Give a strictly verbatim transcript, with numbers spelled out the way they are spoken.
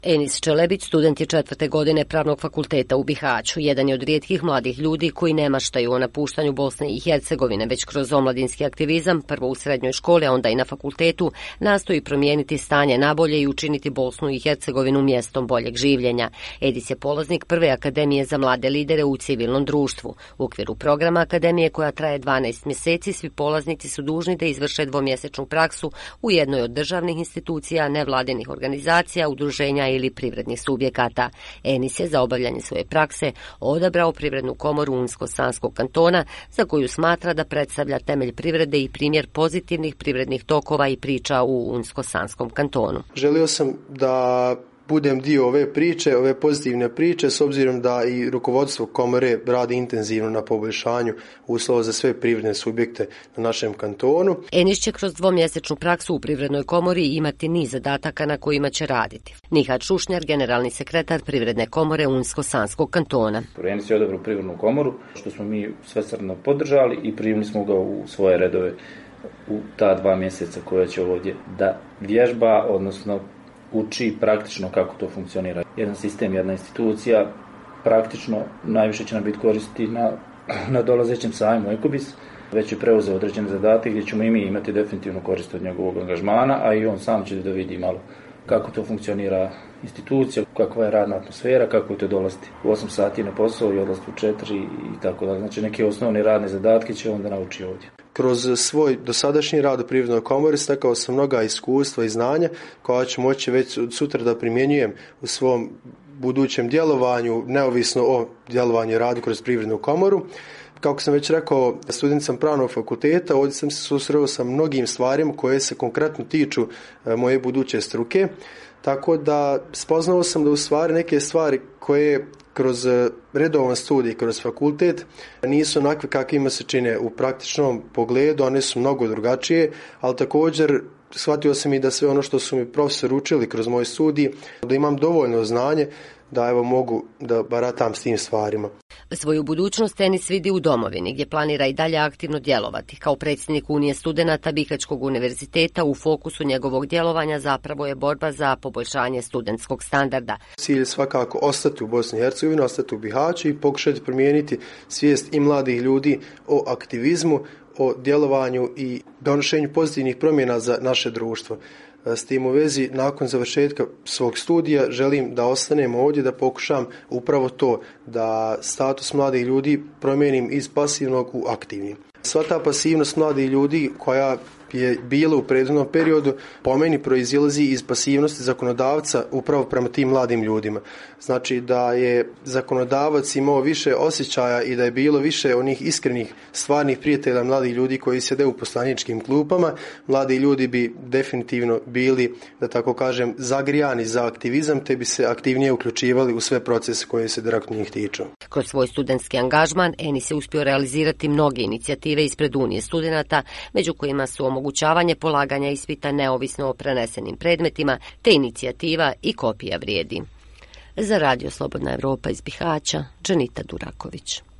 Enis Čelebić student je četvrte godine Pravnog fakulteta u Bihaću. Jedan je od rijetkih mladih ljudi koji ne maštaju o napuštanju Bosne i Hercegovine, već kroz omladinski aktivizam, prvo u srednjoj školi, a onda i na fakultetu, nastoji promijeniti stanje nabolje i učiniti Bosnu i Hercegovinu mjestom boljeg življenja. Edis je polaznik prve akademije za mlade lidere u civilnom društvu. U okviru programa akademije, koja traje dvanaest mjeseci, svi polaznici su dužni da izvrše dvomjesečnu praksu u jednoj od državnih institucija, nevladinih organizacija, udruženja ili privrednih subjekata. Enis je za obavljanje svoje prakse odabrao Privrednu komoru Unsko-Sanskog kantona, za koju smatra da predstavlja temelj privrede i primjer pozitivnih privrednih tokova i priča u Unsko-Sanskom kantonu. Želio sam da budem dio ove priče, ove pozitivne priče, s obzirom da i rukovodstvo komore radi intenzivno na poboljšanju uslova za sve privredne subjekte na našem kantonu. Enis će kroz dvomjesečnu praksu u Privrednoj komori imati niz zadataka na kojima će raditi. Nihat Šušnjar, generalni sekretar Privredne komore Unsko-Sanskog kantona. Enis je odabrao Privrednu komoru, što smo mi svesrdno podržali i primili smo ga u svoje redove u ta dva mjeseca koja će ovdje da vježba, odnosno uči praktično kako to funkcionira. Jedan sistem, jedna institucija, praktično najviše će nam biti koristi na, na dolazećem sajmu Ekobis. Već je preuzeo određene zadatke gdje ćemo i mi imati definitivno korist od njegovog angažmana, a i on sam će da vidi malo kako to funkcionira institucija, kakva je radna atmosfera, kako je to dolaziti u osam sati na posao i odlaziti u četiri i tako da. Znači neke osnovne radne zadatke će onda nauči ovdje. Kroz svoj dosadašnji rad u Privrednoj komori stekao sam mnoga iskustva i znanja koja ću moći već sutra da primjenjujem u svom budućem djelovanju, neovisno o djelovanju i radu kroz Privrednu komoru. Kako sam već rekao, student sam Pravnog fakulteta, ovdje sam se susreo sa mnogim stvarima koje se konkretno tiču moje buduće struke, tako da spoznao sam da u stvari neke stvari koje kroz redovan studij, kroz fakultet, nisu onakve kakvima se čine u praktičnom pogledu, one su mnogo drugačije, ali također shvatio sam i da sve ono što su mi profesori učili kroz moj studij, da imam dovoljno znanje da evo mogu da baratam s tim stvarima. Svoju budućnost Enis vidi u domovini, gdje planira i dalje aktivno djelovati. Kao predsjednik Unije studenata Bihaćkog univerziteta, u fokusu njegovog djelovanja zapravo je borba za poboljšanje studentskog standarda. Cilj je svakako ostati u Bosni i Hercegovini, ostati u Bihaću i pokušati promijeniti svijest i mladih ljudi o aktivizmu, o djelovanju i donošenju pozitivnih promjena za naše društvo. S tim u vezi, nakon završetka svog studija, želim da ostanem ovdje, da pokušam upravo to, da status mladih ljudi promijenim iz pasivnog u aktivni. Sva ta pasivnost mladih ljudi koja je bila u prethodnom periodu, po meni proizilazi iz pasivnosti zakonodavca upravo prema tim mladim ljudima. Znači da je zakonodavac imao više osjećaja i da je bilo više onih iskrenih, stvarnih prijatelja mladih ljudi koji sjede u poslaničkim klupama, mladi ljudi bi definitivno bili, da tako kažem, zagrijani za aktivizam, te bi se aktivnije uključivali u sve procese koje se direktno njih tiču. Kroz svoj studentski angažman Enis je uspio realizirati mnoge inicijative ispred Unije studenata, među kojima su omogućavanje polaganja ispita neovisno o prenesenim predmetima, te inicijativa i kopija vrijedi. Za Radio Slobodna Evropa iz Bihaća, Džanita Duraković.